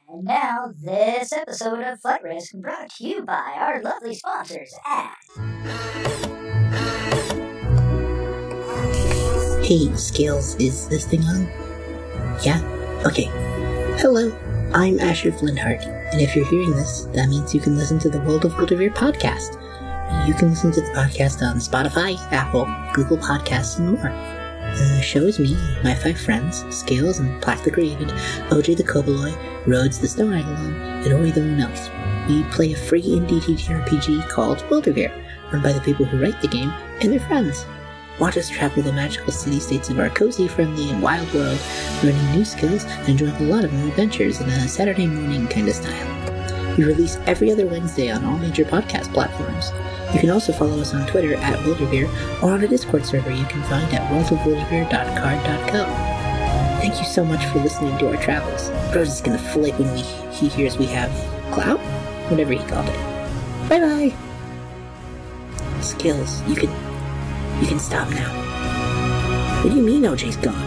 And now, this episode of Flight Risk brought to you by our lovely sponsors at... Hey, Scales, is this thing on? Yeah? Okay. Hello, I'm Asher Flintheart, and if you're hearing this, that means you can listen to the World of Wildevere podcast. You can listen to the podcast on Spotify, Apple, Google Podcasts, and more. The show is me, my 5 friends, Scales and Plaque the Created, OJ the Koboloi, Rhodes the Stone Eidolon, and Ori the Lone Elf. We play a free indie TTRPG called Wildevere, run by the people who write the game and their friends. Watch us travel the magical city-states of our cozy, friendly, and wild world, learning new skills and enjoying a lot of new adventures in a Saturday morning kind of style. We release every other Wednesday on all major podcast platforms. You can also follow us on Twitter at Wildevere or on a Discord server you can find at worldofwildevere.card.co. Thank you so much for listening to our travels. Rose is gonna flake when he hears we have clout? Whatever he called it. Bye-bye! Skills, you can stop now. What do you mean OJ's gone?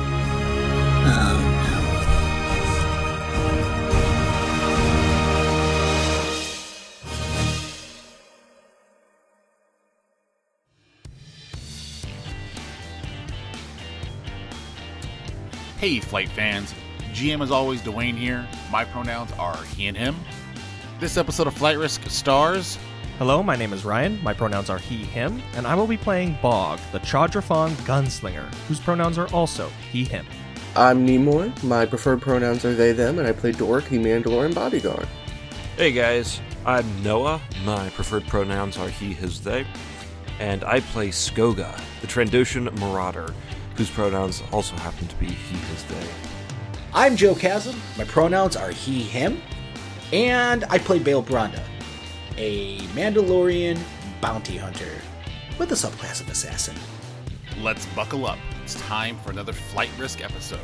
Hey, Flight fans. GM as always, Dwayne here. My pronouns are he and him. This episode of Flight Risk stars... Hello, my name is Ryan. My pronouns are he, him, and I will be playing Bog, the Chadrafong gunslinger, whose pronouns are also he, him. I'm Nimoy. My preferred pronouns are they, them, and I play Dork, the Mandalorian bodyguard. Hey guys, I'm Noah. My preferred pronouns are he, his, they, and I play Skoga, the Trandoshan marauder, whose pronouns also happen to be he, his, they. I'm Joe Chasm. My pronouns are he, him, and I play Bail Bronda, a Mandalorian bounty hunter with a subclass of assassin. Let's buckle up. It's time for another Flight Risk episode.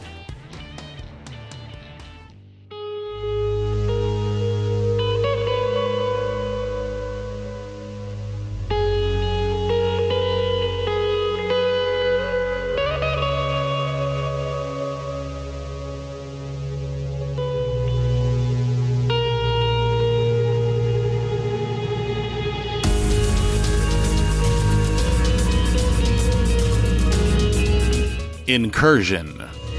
Incursion.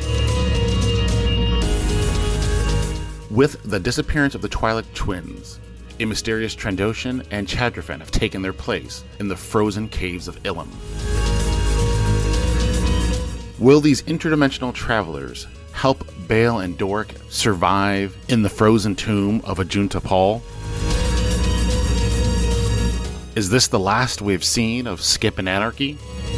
With the disappearance of the Twilight Twins, a mysterious Trandoshan and Chadrafan have taken their place in the frozen caves of Ilum. Will these interdimensional travelers help Bail and Dork survive in the frozen tomb of Ajunta Paul? Is this the last we've seen of Skip and Anarchy?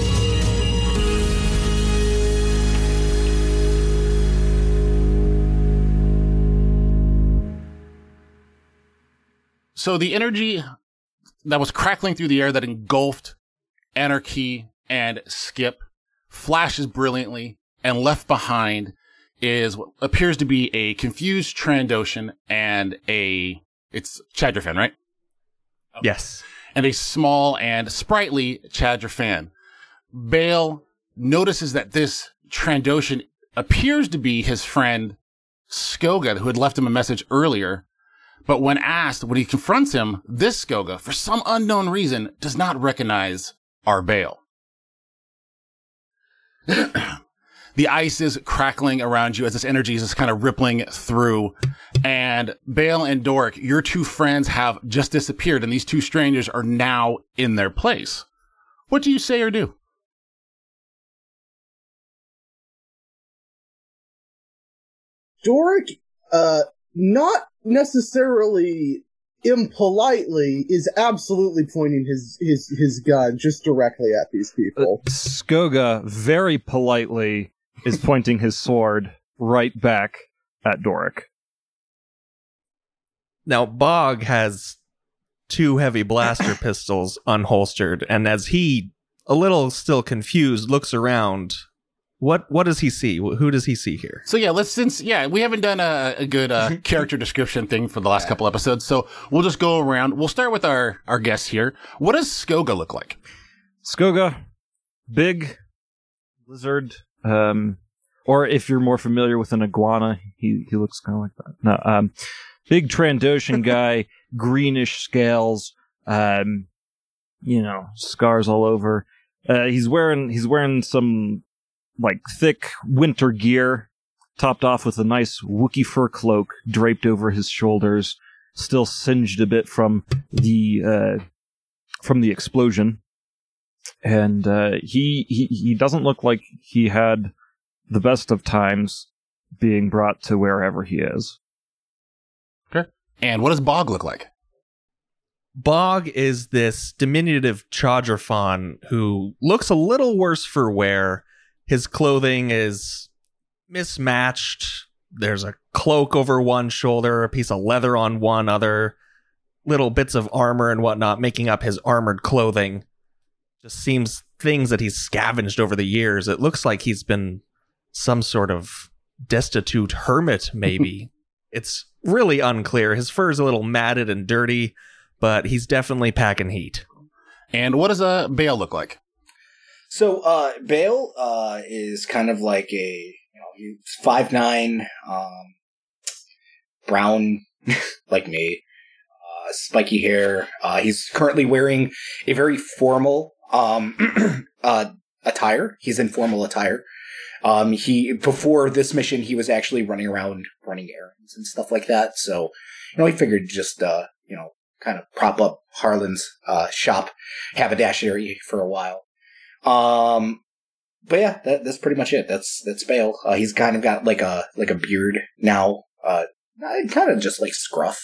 So the energy that was crackling through the air that engulfed Anarchy and Skip flashes brilliantly, and left behind is what appears to be a confused Trandoshan and it's Chadrafan, right? Yes. And a small and sprightly Chadrafan. Bail notices that this Trandoshan appears to be his friend Skoga, who had left him a message earlier. But when asked, when he confronts him, this Skoga, for some unknown reason, does not recognize our Bail. The ice is crackling around you as this energy is just kind of rippling through. And Bail and Dork, your 2 friends have just disappeared, and these 2 strangers are now in their place. What do you say or do? Dork, not necessarily impolitely, is absolutely pointing his gun just directly at these people. Skoga very politely is pointing his sword right back at Doric. Now, Bog has 2 heavy blaster pistols unholstered, and as he, a little still confused, looks around, what does he see? Who does he see here? So yeah, we haven't done a good character description thing for the last couple episodes, so we'll just go around. We'll start with our guest here. What does Skoga look like? Skoga, big lizard, Or if you're more familiar with an iguana, he looks kind of like that. No, big Trandoshan guy, greenish scales, scars all over. He's wearing some like thick winter gear, topped off with a nice Wookiee fur cloak draped over his shoulders, still singed a bit from the explosion. And he doesn't look like he had the best of times being brought to wherever he is. Okay. And what does Bog look like? Bog is this diminutive Chadrafon who looks a little worse for wear. His clothing is mismatched. There's a cloak over one shoulder, a piece of leather on one other, little bits of armor and whatnot making up his armored clothing. Just seems things that he's scavenged over the years. It looks like he's been some sort of destitute hermit, maybe. It's really unclear. His fur is a little matted and dirty, but he's definitely packing heat. And what does Bale look like? So Bale is kind of like he's 5'9", brown like me, spiky hair. He's currently wearing a very formal attire. He's in formal attire. Before this mission, he was actually running around running errands and stuff like that. So, he figured just kind of prop up Harlan's shop haberdashery for a while. But yeah, that's pretty much it. That's Bale. He's kind of got like a beard now, kind of just like scruff.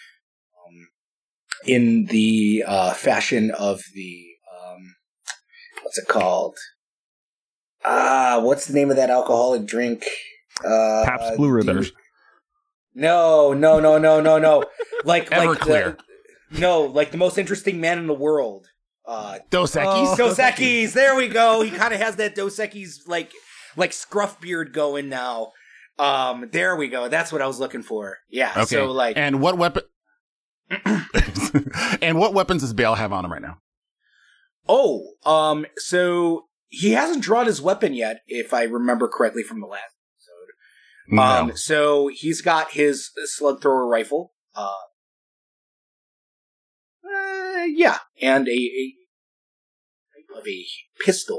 In the fashion of the what's it called? What's the name of that alcoholic drink? Pabst Blue Ribbon. No. Like Everclear. Like the most interesting man in the world. Dos Equis? Dos Equis. There we go. He kind of has that Dos Equis like scruff beard going now. There we go. That's what I was looking for. Yeah. Okay. So like, and what weapon? And what weapons does Bale have on him right now? So he hasn't drawn his weapon yet, if I remember correctly from the last episode. No. So he's got his slug thrower rifle. Yeah, and a pistol.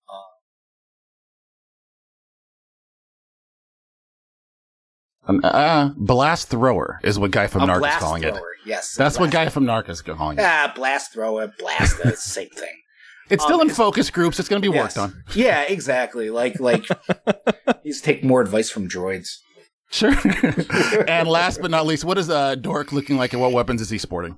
Blast thrower is what Guy from Narc is blast calling thrower. it. Yes, That's what Guy from Narc is calling it. Blast thrower, blast, the same thing. It's still in focus groups. It's going to be worked on. Yeah, exactly. Like, he's taking more advice from droids. Sure. And last but not least, what is Dork looking like, and what weapons is he sporting?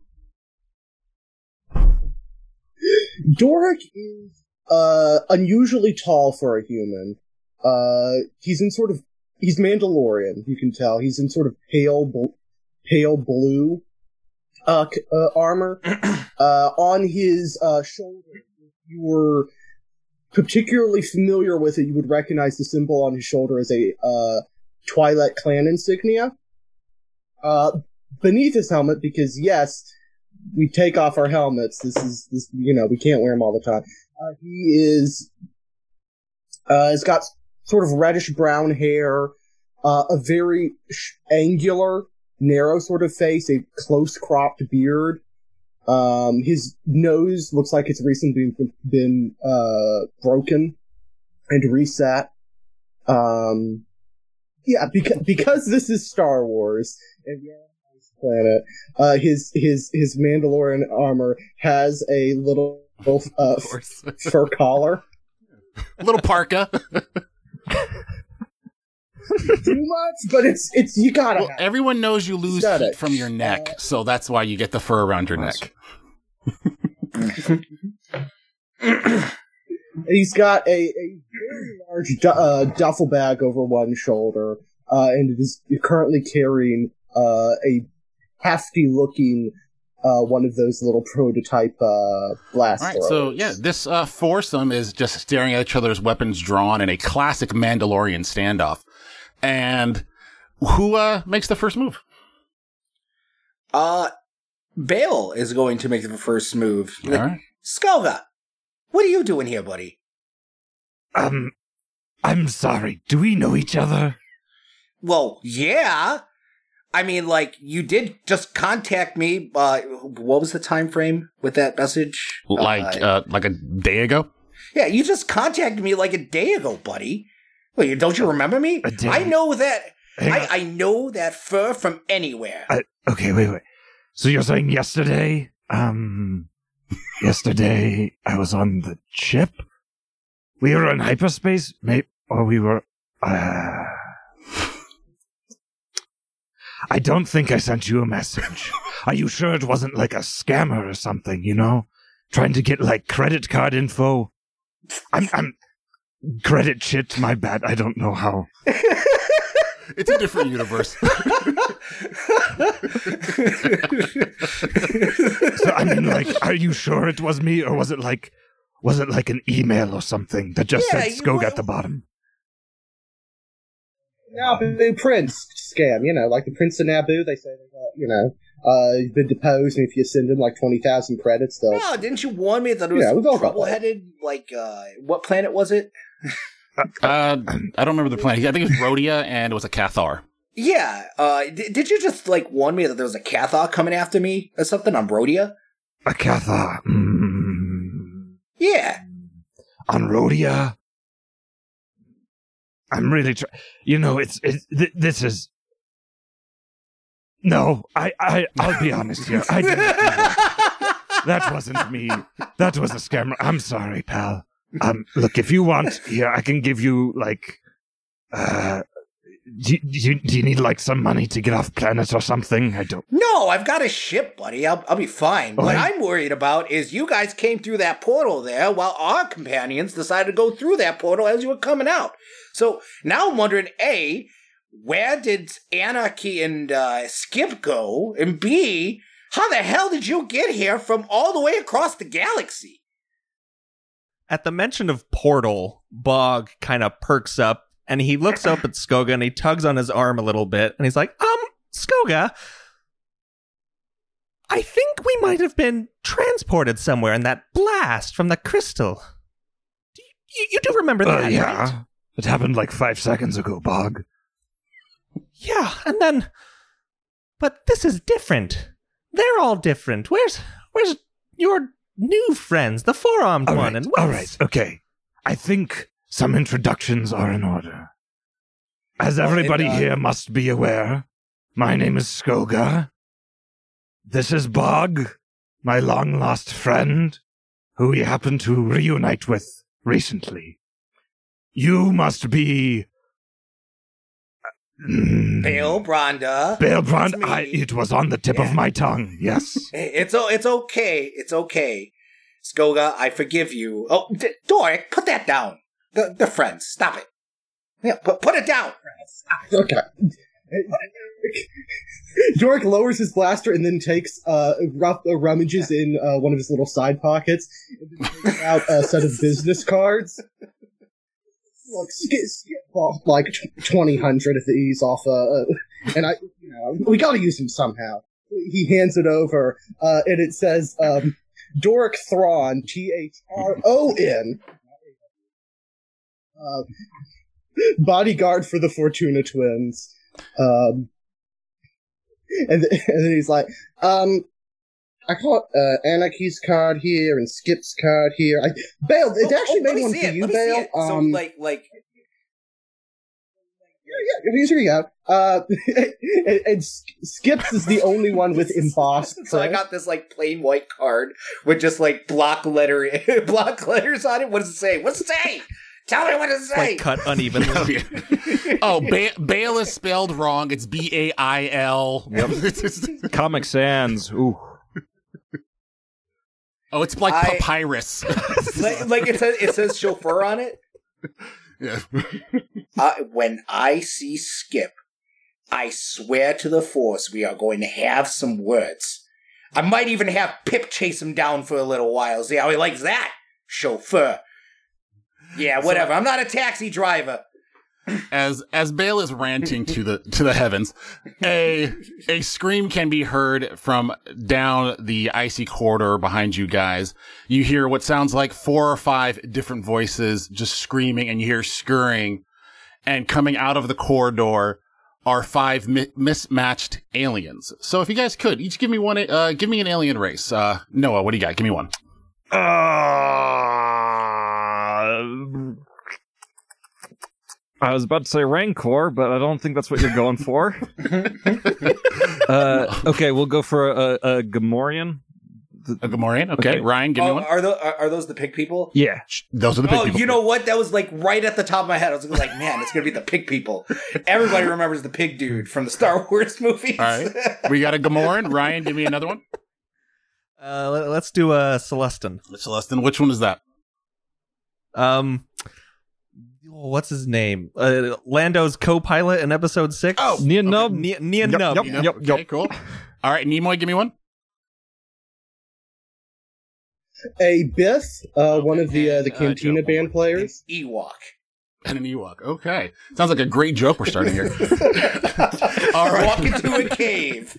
Doric is unusually tall for a human. He's Mandalorian, you can tell. He's in sort of pale blue armor. On his shoulder, if you were particularly familiar with it, you would recognize the symbol on his shoulder as a Twi'lek clan insignia. Beneath his helmet, because yes, we take off our helmets. This we can't wear them all the time. He's got sort of reddish brown hair, a very angular, narrow sort of face, a close cropped beard. His nose looks like it's recently been broken and reset. Yeah, because this is Star Wars and planet, his Mandalorian armor has a little fur collar, little parka. Too much, but it's you gotta. Well, everyone knows you lose heat from your neck, so that's why you get the fur around your neck. He's got a very large duffel bag over one shoulder, and is currently carrying a hefty-looking one of those little prototype blast throwers. So yeah, this foursome is just staring at each other's weapons drawn in a classic Mandalorian standoff. And who makes the first move? Bale is going to make the first move. All right. Skelga, what are you doing here, buddy? I'm sorry. Do we know each other? Well, yeah. I mean, like, you did just contact me. What was the time frame with that message? Like a day ago? Yeah, you just contacted me like a day ago, buddy. Wait, don't you remember me? A day? I know that. I know that fur from anywhere. Okay, wait. So you're saying yesterday? Yesterday I was on the ship? We were in hyperspace? Or we were... I don't think I sent you a message. Are you sure it wasn't like a scammer or something, you know? Trying to get, like, credit card info? I'm... Credit shit, my bad. I don't know how. It's a different universe. So, I mean, like, are you sure it was me, or was it like an email or something that just said Skog at the bottom? Naboo Prince scam, like the Prince of Naboo, they say they got, been deposed, and if you send them like 20,000 credits, they'll... No, didn't you warn me that it was trouble-headed, like, what planet was it? I don't remember the planet. I think it was Rhodia, and it was a Cathar. Yeah, did you just, like, warn me that there was a Cathar coming after me or something on Rhodia? A Cathar? Yeah. On Rhodia? I'm really this is... No, I'll be honest here. I didn't do that. That wasn't me. That was a scammer. I'm sorry, pal. Look, if you want, here, I can give you, like, do you need, like, some money to get off planet or something? I don't... No, I've got a ship, buddy. I'll be fine. What I'm worried about is you guys came through that portal there while our companions decided to go through that portal as you were coming out. So now I'm wondering, A, where did Anarchy and Skip go? And B, how the hell did you get here from all the way across the galaxy? At the mention of portal, Bog kind of perks up, and he looks up at Skoga, and he tugs on his arm a little bit, and he's like, Skoga, I think we might have been transported somewhere in that blast from the crystal. You do remember that, yeah. right? It happened like 5 seconds ago, Bog. Yeah, and then... But this is different. They're all different. Where's your new friends, the four-armed one? And all right, okay. I think some introductions are in order. As everybody here must be aware, my name is Skoga. This is Bog, my long-lost friend, who we happened to reunite with recently. You must be... Bail Bronda. Bail Bronda. It was on the tip of my tongue, yes. It's okay. It's okay. Skoga, I forgive you. Oh, Doric, put that down. The friends, stop it. Yeah, put it down. Okay. Doric lowers his blaster and then takes rummages in one of his little side pockets and then takes out a set of business cards. Look, skip like 2,000 of these off, and we gotta use them somehow. He hands it over, and it says, Doric Thrawn, Thron, bodyguard for the Fortuna twins. And then he's like, I got Anarchy's card here and Skip's card here. Bale, it actually made one for you, Bale. So, like. Yeah, here you go. And Skip's is the only one with embossed. So I got this like plain white card with just like block letters on it. What does it say? What's it say? Tell me what it say. Like cut unevenly. Bale is spelled wrong. It's Bail. Yep. Comic Sans. Ooh. Oh, it's like papyrus. like it says chauffeur on it. Yeah. When I see Skip, I swear to the Force we are going to have some words. I might even have Pip chase him down for a little while. See how he likes that, chauffeur. Yeah, whatever. I'm not a taxi driver. as Bale is ranting to the heavens, a scream can be heard from down the icy corridor behind you guys. You hear what sounds like 4 or 5 different voices just screaming, and you hear scurrying. And coming out of the corridor are 5 mismatched aliens. So if you guys could each give me one, give me an alien race. Noah, what do you got? Give me one. I was about to say Rancor, but I don't think that's what you're going for. Okay, we'll go for a Gamorrean. A Gamorrean? Okay. Ryan, give me one. Are those the pig people? Yeah. Those are the pig people. You know what? That was like right at the top of my head. I was like, man, it's going to be the pig people. Everybody remembers the pig dude from the Star Wars movies. All right. We got a Gamorrean. Ryan, give me another one. Let's do a Celestin. Celestin, which one is that? What's his name? Lando's co-pilot in episode 6. Oh, Nien Nunb. Nien Nunb. Yep. Okay, cool. All right, Nimoy, give me one. A Biff, one of the Cantina Joe. band players. Ewok. And an Ewok. Okay. Sounds like a great joke we're starting here. All right. Walk into a cave.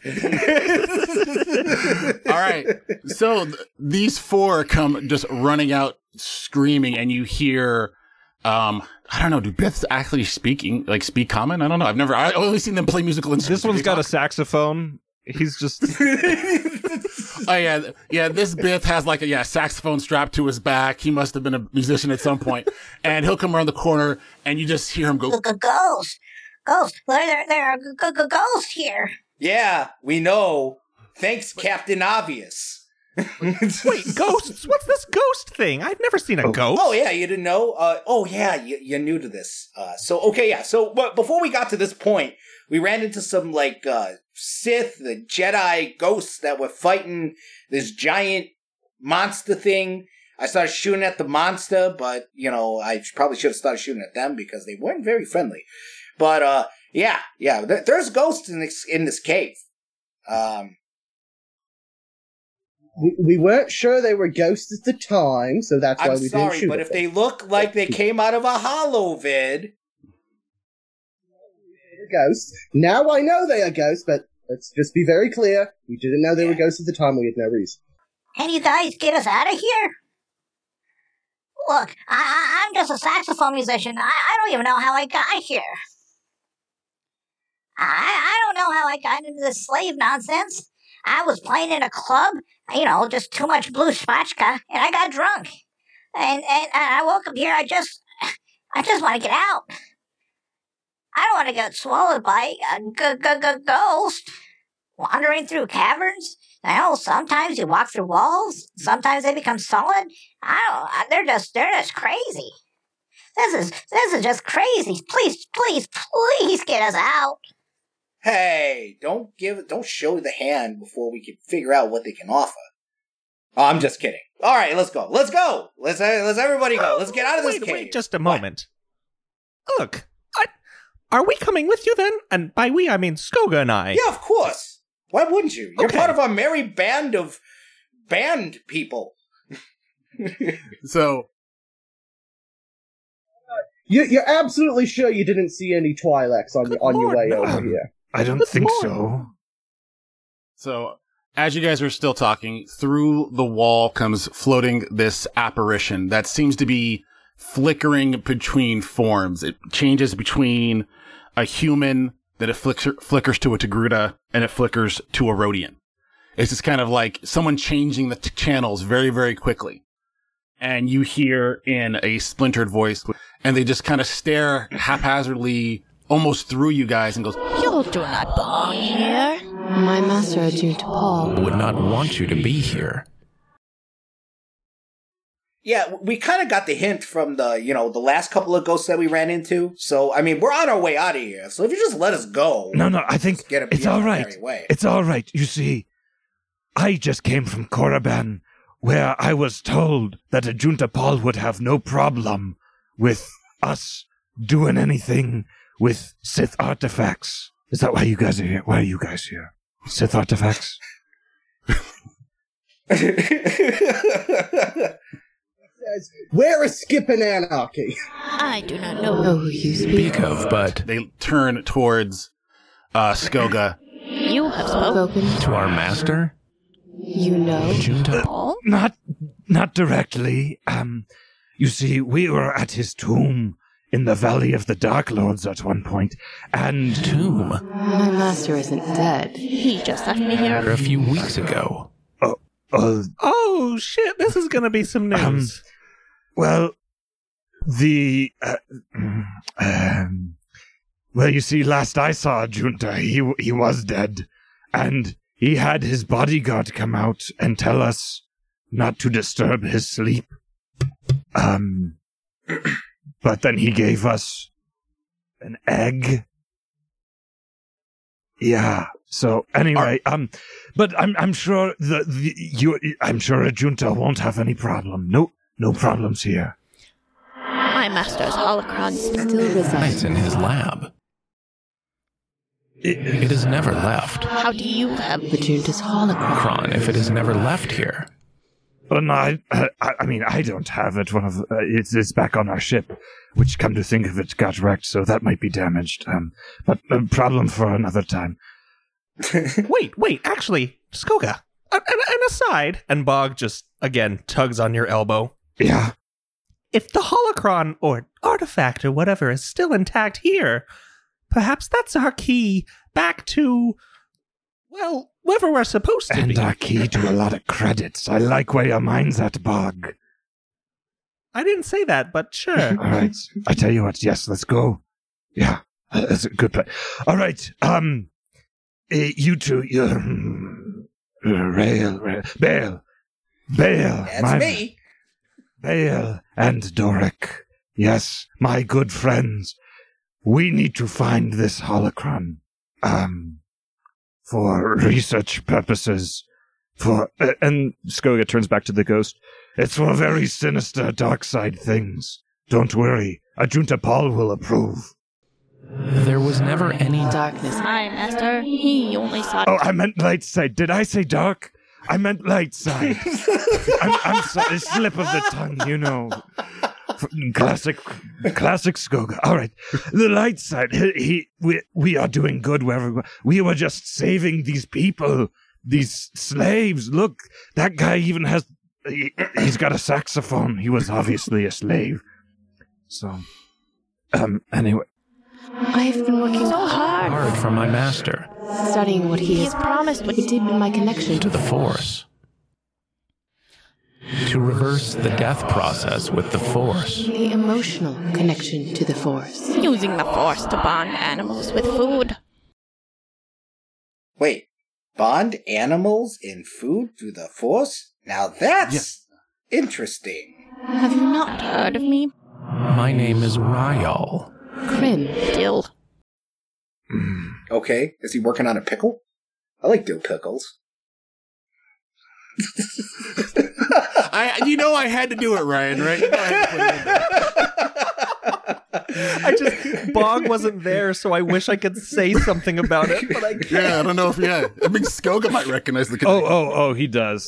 All right. So these 4 come just running out screaming, and you hear, I don't know, do Biffs actually speak common? I don't know. I've only seen them play musical instruments. This one's got a saxophone. He's just... Oh, yeah. This Biff has like a saxophone strapped to his back. He must have been a musician at some point. And he'll come around the corner, and you just hear him go, Ghost. There are ghosts here. Yeah, we know. Thanks, Captain Obvious. Wait, ghosts? What's this ghost thing? I've never seen a ghost. Oh, yeah, you didn't know? You're new to this. But before we got to this point, we ran into some, Sith, the Jedi ghosts that were fighting this giant monster thing. I started shooting at the monster, but, I probably should have started shooting at them because they weren't very friendly. But, there's ghosts in this cave. We weren't sure they were ghosts at the time, so that's why we didn't shoot I'm sorry, but at if them. they look like they came out of a holovid... Ghosts. Now I know they are ghosts, but let's just be very clear. We didn't know they were ghosts at the time. We had no reason. Can you guys get us out of here? Look, I'm just a saxophone musician. I don't even know how I got here. I don't know how I got into this slave nonsense. I was playing in a club, just too much blue spatchka, and I got drunk. And I woke up here, I just want to get out. I don't want to get swallowed by a ghost wandering through caverns. Sometimes you walk through walls. Sometimes they become solid. They're just crazy. This is just crazy. Please get us out. Hey, don't show the hand before we can figure out what they can offer. Oh, I'm just kidding. All right, let's go. Let's everybody go. Let's get out of this cave. Wait just a moment. Look, are we coming with you then? And by we, I mean Skoga and I. Yeah, of course. Why wouldn't you? You're Okay. part of our merry band of band people. so You're absolutely sure you didn't see any Twi'leks on your way over here? I don't think so. So, as you guys are still talking, through the wall comes floating this apparition that seems to be flickering between forms. It changes between a human, then it flickers to a Togruta, and it flickers to a Rodian. It's just kind of like someone changing the channels very, very quickly. And you hear in a splintered voice, and they just kind of stare haphazardly almost through you guys and goes, You do not belong here. My master, Ajunta Paul, would not want you to be here. Yeah, we kind of got the hint from the last couple of ghosts that we ran into. So, I mean, we're on our way out of here. So if you just let us go. No, I think get it's all right. It's all right. You see, I just came from Korriban, where I was told that Ajunta Paul would have no problem with us doing anything with Sith artifacts. Is that why you guys are here? Why are you guys here? Sith artifacts? says, "Where is Skip and Anarchy?" I do not know who you speak of, but They turn towards Skoga. You have spoken to our master, You know Junta. Paul? Not directly. You see, we were at his tomb in the Valley of the Dark Lords at one point, and... Tomb? My master isn't dead. He just left me here A few weeks ago. Oh, shit, this is gonna be some news. Well, well, you see, last I saw Junta, he was dead, and he had his bodyguard come out and tell us not to disturb his sleep. But then he gave us an egg. Yeah. So anyway, but I'm sure I'm sure a Junta won't have any problem. No problems here. My master's holocron still resides It's in his lab. It has never left. How do you have the Junta's holocron? Kron, if it has never left here. Well, no, I mean, I don't have it. It's back on our ship, which, come to think of it, got wrecked, so that might be damaged. But a problem for another time. Wait, actually, Skoga, an aside. And Bog just, again, tugs on your elbow. Yeah. If the holocron or artifact or whatever is still intact here, perhaps that's our key back to, well, wherever we're supposed to be. And our key to a lot of credits. I like where your mind's at, Bog. I didn't say that, but sure. All right. I tell you what, yes, let's go. Yeah, that's a good plan. All right, you two, Bale. That's me. Bale and Doric. Yes, my good friends. We need to find this holocron. For research purposes. And Skoga turns back to the ghost. It's for very sinister, dark side things. Don't worry. A Junta Paul will approve. There was never any Darkness. Hi, master. He only saw... Oh, I meant light side. Did I say dark? I meant light side. I'm sorry. Slip of the tongue, you know. Classic Skoga. All right. The light side. We are doing good wherever we were just saving these people, these slaves. Look, that guy even has... He's got a saxophone. He was obviously a slave. So, anyway. I've been working so hard for my master. Studying what he has promised would deepen my connection To the Force. To reverse the death process with the Force. The emotional connection to the Force. Using the Force to bond animals with food. Wait, bond animals and food through the Force? Now that's interesting. Have you not heard of me? My name is Ryal. Kryn. Dill. Okay, is he working on a pickle? I like dill pickles. I had to do it, Ryan, right? You know I had to put it in there. Bog wasn't there, so I wish I could say something about it, but I can't. Yeah, I don't know if, I mean, Skoga might recognize the connection. Oh, he does.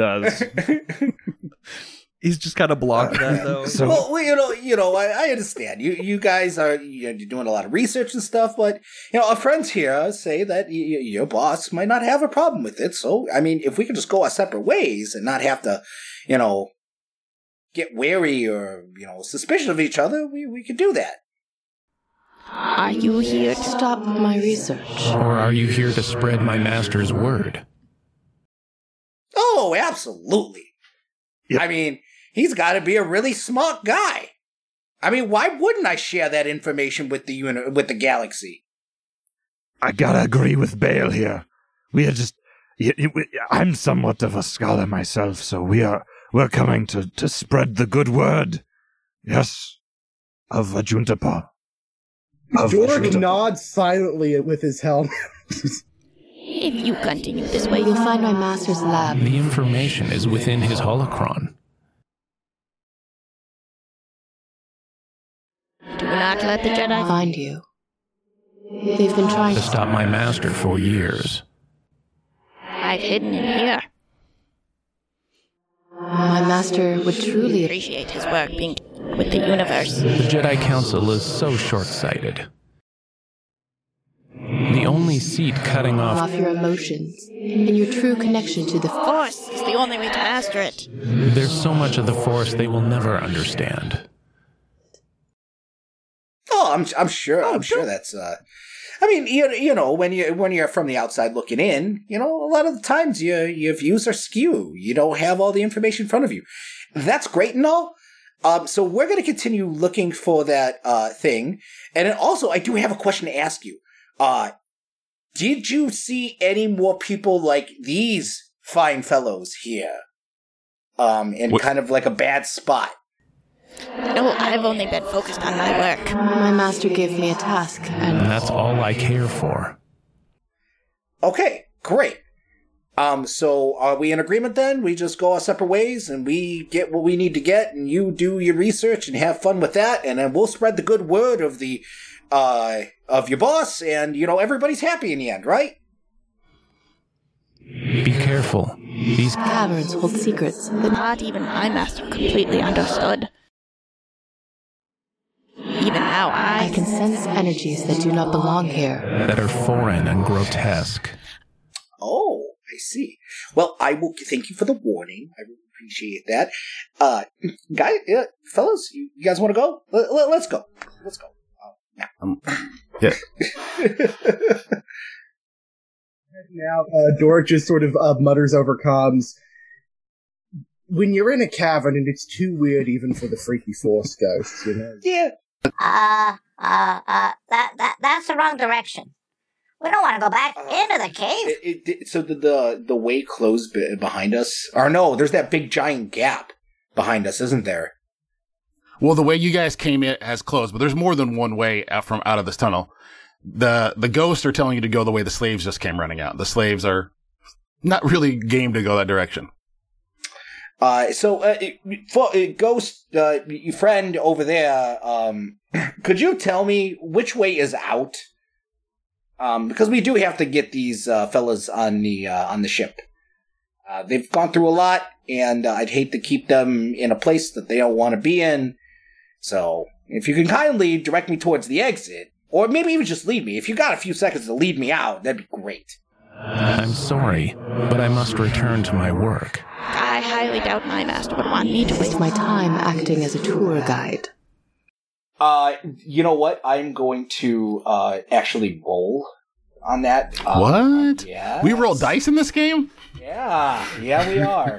He's just kind of blocked that, though. Well, I understand. You guys are you're doing a lot of research and stuff, but, our friends here say that your boss might not have a problem with it. So, I mean, if we could just go our separate ways and not have to, get wary or, suspicious of each other, we could do that. Are you here to stop my research? Or are you here to spread my master's word? Oh, absolutely. Yep. I mean, he's got to be a really smart guy. I mean, why wouldn't I share that information with the galaxy? I gotta agree with Bale here. We are just... I'm somewhat of a scholar myself, so we're coming to spread the good word. Yes, of Junta Paul. Doric nods silently with his helmet. If you continue this way, you'll find my master's lab. The information is within his holocron. Do not let the Jedi find you. They've been trying to stop my master for years. I've hidden in here. My master would truly appreciate his work being with the universe. The Jedi Council is so short-sighted. The only seed cutting off your emotions and your true connection to the Force is the only way to master it. There's so much of the Force they will never understand. Oh, I'm sure. I'm sure that's. I mean, you know, when you're from the outside looking in, you know, a lot of the times your views are skew. You don't have all the information in front of you. That's great and all. So we're going to continue looking for that thing, and then also I do have a question to ask you. Did you see any more people like these fine fellows here? In kind of like a bad spot? No, I've only been focused on my work. My master gave me a task, and that's all I care for. Okay, great. So are we in agreement then? We just go our separate ways and we get what we need to get, and you do your research and have fun with that, and then we'll spread the good word of the of your boss, and you know everybody's happy in the end, right? Be careful. These caverns hold secrets that not even my master completely understood. Even now, I can sense energies that do not belong here. That are foreign and grotesque. Oh, I see. Well, I will thank you for the warning. I will appreciate that. Guys, fellas, you guys want to go? Let's go. Let's go. Yeah. Now, Dork just sort of mutters over comms. When you're in a cavern and it's too weird even for the freaky Force ghosts, you know? Yeah. That's the wrong direction. We don't want to go back into the cave. So the way closed behind us? Or no, there's that big giant gap behind us, isn't there? Well, the way you guys came in has closed, but there's more than one way out of this tunnel. The ghosts are telling you to go the way the slaves just came running out. The slaves are not really game to go that direction. Ghost, your friend over there, could you tell me which way is out? Because we do have to get these fellas on the ship. They've gone through a lot, and I'd hate to keep them in a place that they don't want to be in. So, if you can kindly direct me towards the exit, or maybe even just lead me. If you got a few seconds to lead me out, that'd be great. I'm sorry, but I must return to my work. I highly doubt my master would want me to waste my time acting as a tour guide. You know what? I'm going to actually roll on that. What? Yeah. We roll dice in this game? Yeah, we are.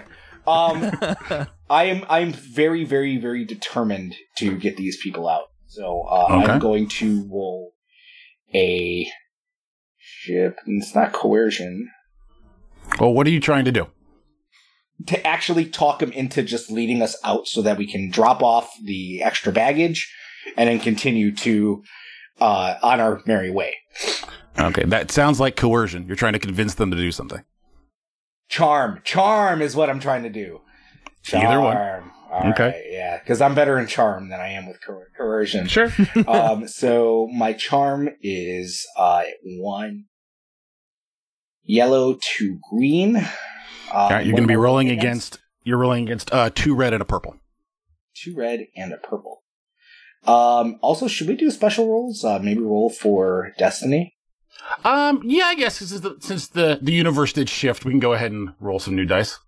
I'm very, very, very determined to get these people out. So okay. I'm going to roll a ship. It's not coercion. Well, what are you trying to do? To actually talk them into just leading us out so that we can drop off the extra baggage and then continue to on our merry way. Okay, that sounds like coercion. You're trying to convince them to do something. Charm is what I'm trying to do. Charm. Either one. All okay. Right, yeah, because I'm better in charm than I am with coercion. Sure. So my charm is 1 yellow, 2 green. All right, you're going to be rolling against. You're rolling against 2 red and a purple. 2 red and a purple. Also, should we do special rolls? Maybe roll for destiny. Yeah, I guess since the universe did shift, we can go ahead and roll some new dice.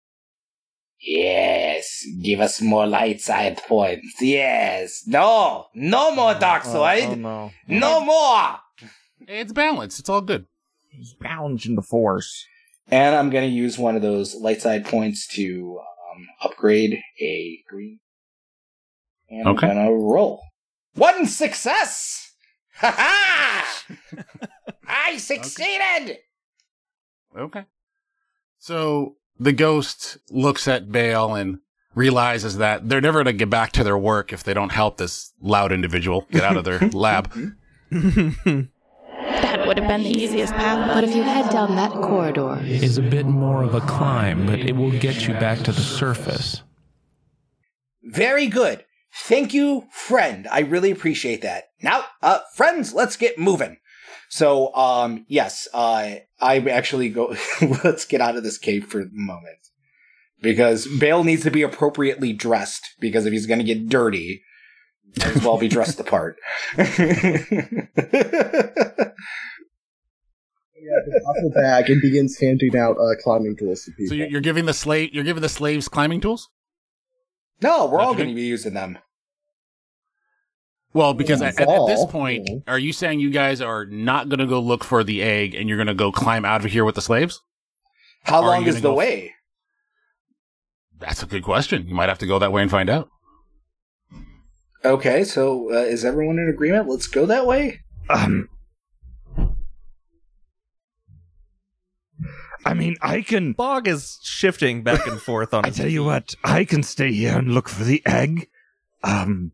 Yes, give us more light side points. Yes, no more dark side. No more. It's balanced. It's all good. He's balanced in the Force. And I'm going to use one of those light side points to upgrade a green. And okay. I'm going to roll. 1 success! Ha ha! I succeeded! Okay. So the ghost looks at Bale and realizes that they're never going to get back to their work if they don't help this loud individual get out of their lab. That would have been the easiest path. But if you head down that corridor... It's a bit more of a climb, but it will get you back to the surface. Very good. Thank you, friend. I really appreciate that. Now, friends, let's get moving. So, yes, I actually go, let's get out of this cave for the moment. because Bale needs to be appropriately dressed, because if he's going to get dirty, he might as well be dressed the part. Duffel bag and begins handing out climbing tools to people. So you're giving the slaves climbing tools? No, we're all going to be using them. Well, because at this point, are you saying you guys are not going to go look for the egg and you're going to go climb out of here with the slaves? How long is the way? That's a good question. You might have to go that way and find out. Okay, so is everyone in agreement? Let's go that way? I mean, I can... Bog is shifting back and forth on I tell you what, I can stay here and look for the egg. And...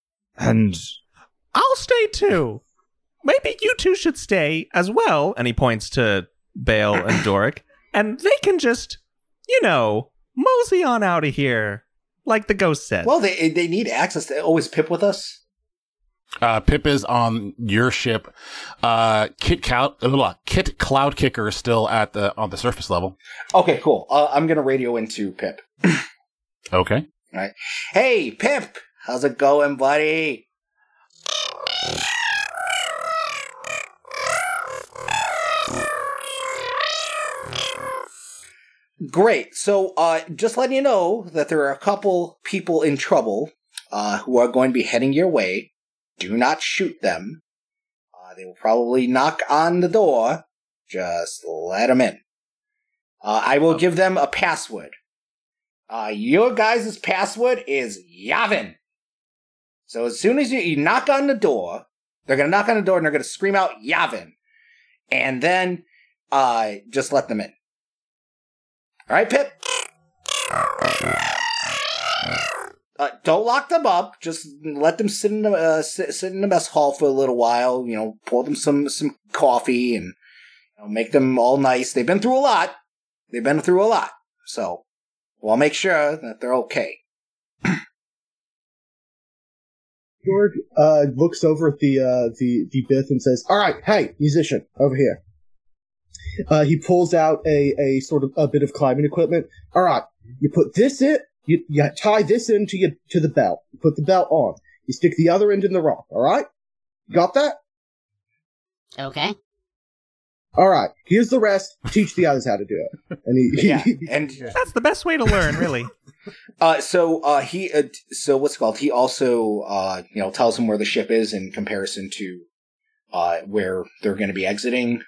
I'll stay too. Maybe you two should stay as well. And he points to Bale and Doric. And they can just, mosey on out of here. Like the ghost said. Well, they need access to... Oh, is Pip with us? Pip is on your ship. Kit Cloudkicker is still on the surface level. Okay, cool. I'm gonna radio into Pip. Okay. All right. Hey, Pip! How's it going, buddy? Great. So, just letting you know that there are a couple people in trouble who are going to be heading your way. Do not shoot them. They will probably knock on the door. Just let them in. I will give them a password. Your guys' password is Yavin. So as soon as you knock on the door, they're going to knock on the door and they're going to scream out Yavin. And then just let them in. All right, Pip? Don't lock them up. Just let them sit in the mess hall for a little while. Pour them some coffee and make them all nice. They've been through a lot. So we'll make sure that they're okay. George looks over at the Bith and says, "All right, hey, musician, over here." He pulls out a sort of a bit of climbing equipment. All right, you put this in. You tie this end to the belt. You put the belt on. You stick the other end in the rock. All right, got that? Okay. All right. Here's the rest. Teach the others how to do it. And and that's the best way to learn, really. So what's it called? He also tells him where the ship is in comparison to where they're going to be exiting.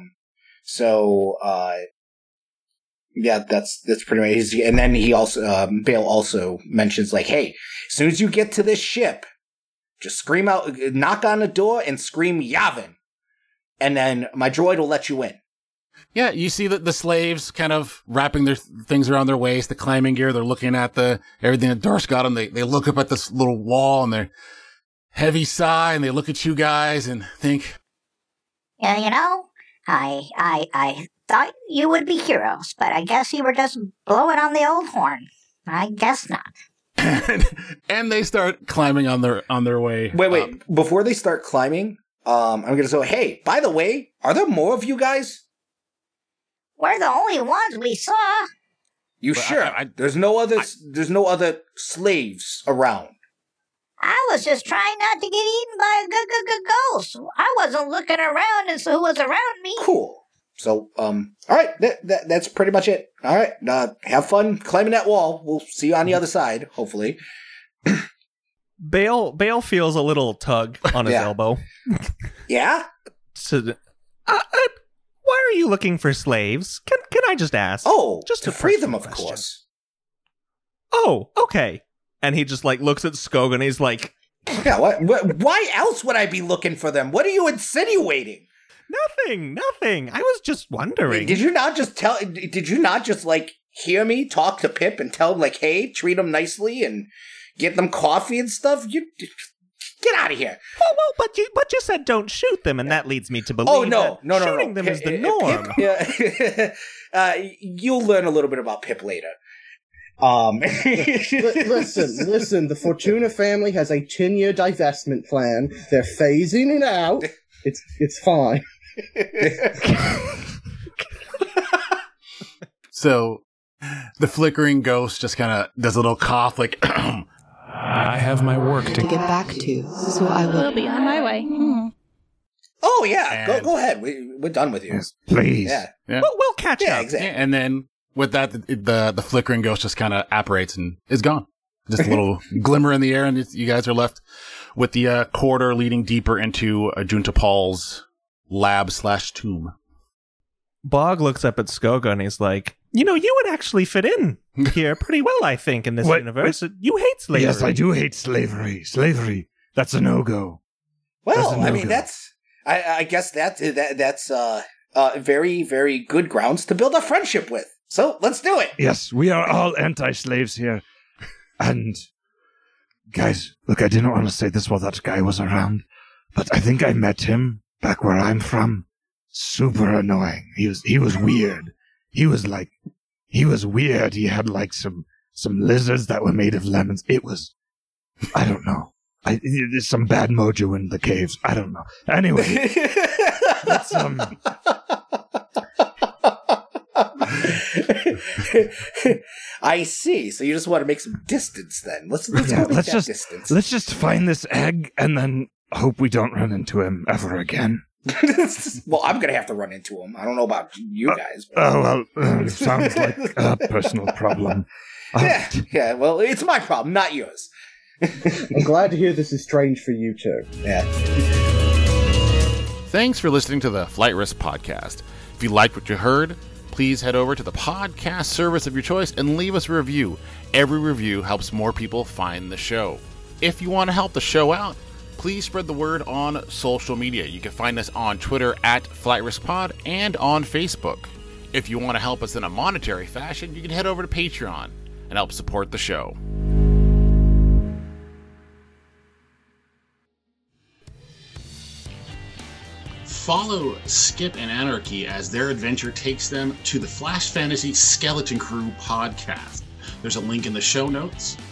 Yeah, that's pretty much easy. And then he also, Bale also mentions, like, hey, as soon as you get to this ship, just scream out, knock on the door and scream Yavin. And then my droid will let you in. Yeah, you see the slaves kind of wrapping their things around their waist, the climbing gear. They're looking at everything that Darth's got them. They look up at this little wall and they're heavy sigh and they look at you guys and think, yeah, I thought you would be heroes, but I guess you were just blowing on the old horn. I guess not. And they start climbing on their way. Wait. Before they start climbing, I'm going to say, hey, by the way, are there more of you guys? We're the only ones we saw. You but sure? There's no other slaves around. I was just trying not to get eaten by a ghost. I wasn't looking around and so who was around me. Cool. So, all right, that's pretty much it. All right, have fun climbing that wall. We'll see you on the other side, hopefully. Bale feels a little tug on his elbow. Yeah? So, why are you looking for slaves? Can I just ask? Oh, just to free them, of course. Oh, okay. And he just looks at Skog and he's like, yeah, why else would I be looking for them? What are you insinuating? Nothing. I was just wondering. Did you not just hear me talk to Pip and tell him, hey, treat them nicely and get them coffee and stuff? You get out of here. Well, but you said don't shoot them, and that leads me to believe no. shooting them is the norm. Pip, you'll learn a little bit about Pip later. Listen, the Fortuna family has a 10-year divestment plan. They're phasing it out. It's fine. So The flickering ghost just kind of does a little cough, like, I have my work to get back to, so I will be on my way. Oh, yeah. Go ahead. We're done with you. Yes, please. Yeah. We'll catch up. Exactly. Yeah, and then with that, the flickering ghost just kind of apparates and is gone. Just a little glimmer in the air, and you guys are left with the corridor leading deeper into Junta Paul's lab/tomb. Bog looks up at Skoga and he's like, you would actually fit in here pretty well, I think, in this universe. You hate slavery. Yes, I do hate slavery. Slavery. That's a no-go. Well, I mean, I guess that's very, very good grounds to build a friendship with. So let's do it. Yes, we are all anti-slaves here. And, guys, look, I didn't want to say this while that guy was around, but I think I met him back where I'm from. Super annoying. He was weird. He was weird. He had like some lizards that were made of lemons. It was, I don't know. There's some bad mojo in the caves. I don't know. Anyway, let's I see. So you just want to make some distance then. Let's distance. Let's just find this egg and then hope we don't run into him ever again. Well, I'm gonna have to run into him. I don't know about you guys. Sounds like a personal problem. Yeah. Well, it's my problem, not yours. I'm glad to hear this is strange for you too. Yeah. Thanks for listening to the Flight Risk Podcast. If you liked what you heard, please head over to the podcast service of your choice and leave us a review. Every review helps more people find the show. If you want to help the show out, please spread the word on social media. You can find us on Twitter at FlightRiskPod and on Facebook. If you want to help us in a monetary fashion, you can head over to Patreon and help support the show. Follow Skip and Anarchy as their adventure takes them to the Flash Fantasy Skeleton Crew podcast. There's a link in the show notes.